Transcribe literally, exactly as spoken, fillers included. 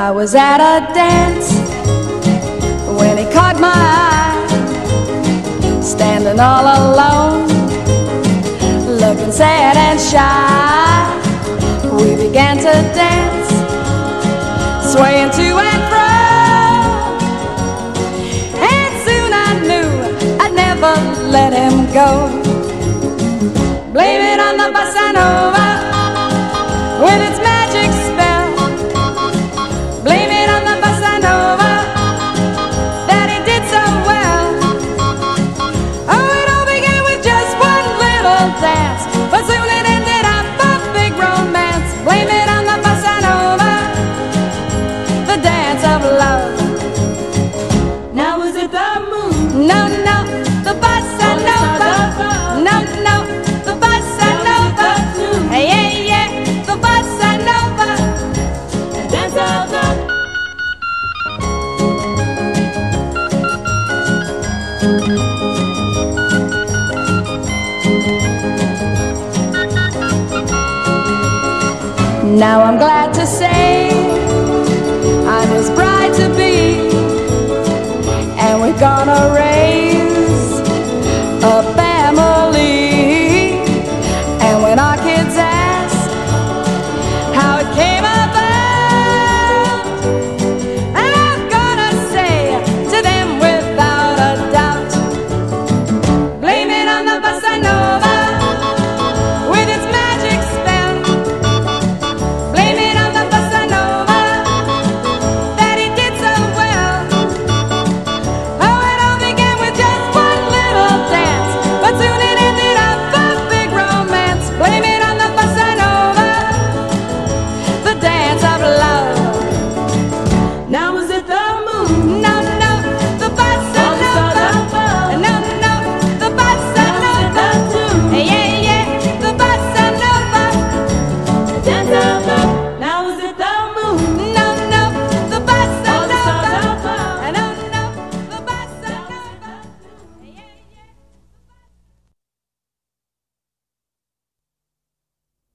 I was at a dance when he caught my eye, standing all alone, looking sad and shy. We began to dance, swaying to and fro, and soon I knew I'd never let him go. Blame it on the bossa nova with its magic spell. Blame it on the bossa nova that he did so well. Oh, it all began with just one little dance, but soon it ended up a big romance. Blame it on the bossa nova, the dance of love. Now was it the moon? No, no, the bossa nova. No, no, the bossa nova. Hey, yeah, yeah, the bossa nova, The dance of love. Now I'm glad to say I'm his bride to be, and we're gonna raise a